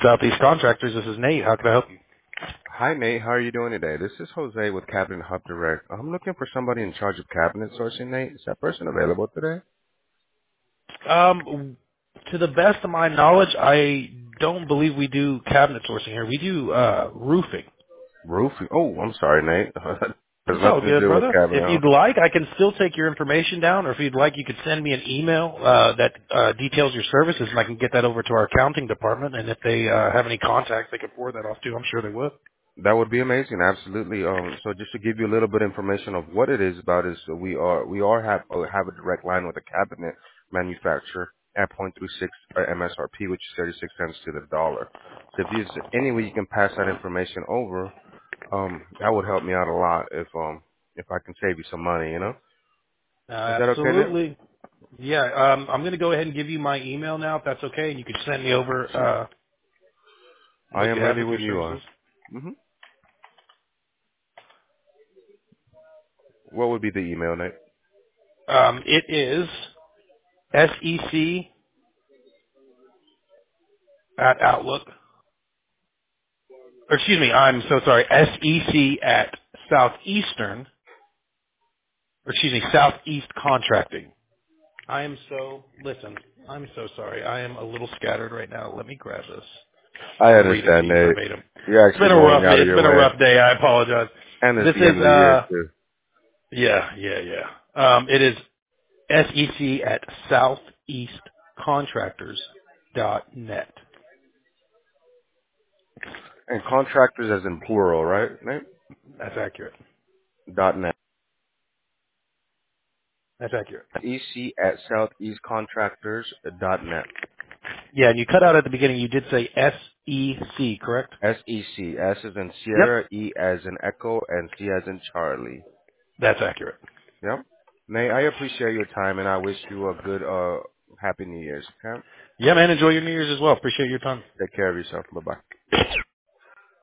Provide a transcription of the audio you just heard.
Southeast Contractors. This is Nate. How can I help you? Hi, Nate. How are you doing today? This is Jose with Cabinet Hub Direct. I'm looking for somebody in charge of cabinet sourcing, Nate. Is that person available today? To the best of my knowledge, I don't believe we do cabinet sourcing here. We do roofing. Roofing. Oh, I'm sorry, Nate. Has It's all nothing to good, do with brother. If cabinet. you'd like, I can still take your information down, or if you'd like, you could send me an email that details your services, and I can get that over to our accounting department. And if they have any contacts, they can forward that off to. I'm sure they would. That would be amazing. Absolutely. So just to give you a little bit of information of what it is about is we have a direct line with a cabinet manufacturer at 0.36 MSRP, which is 36 cents to the dollar. So if there's any way you can pass that information over, that would help me out a lot if I can save you some money, you know? Is that okay, Nick? Absolutely. Yeah. I'm going to go ahead and give you my email now, if that's okay, and you can send me over I what you am have ready with your when you are. services. hmm What would be the email, Nick? It is SEC at Outlook. Or excuse me, I'm so sorry. SEC at Southeastern. Or excuse me, Southeast Contracting. Listen, I'm so sorry. I am a little scattered right now. Let me grab this I and read it to understand, you Nate. verbatim. You're It's actually been a going rough out of it's your been a way, rough day. I apologize. and it's This the is end of the year too. yeah. It is SEC at southeastcontractors.net. And contractors as in plural, right, Nate? That's accurate. .net. That's accurate. EC at southeastcontractors.net. Yeah, and you cut out at the beginning. You did say SEC, correct? SEC. S as in Yep. Sierra, E as in Echo, and C as in Charlie. That's accurate. Yep. Nate, I appreciate your time, and I wish you a good, happy New Year's. Okay? Yeah, man. Enjoy your New Year's as well. Appreciate your time. Take care of yourself. Bye-bye.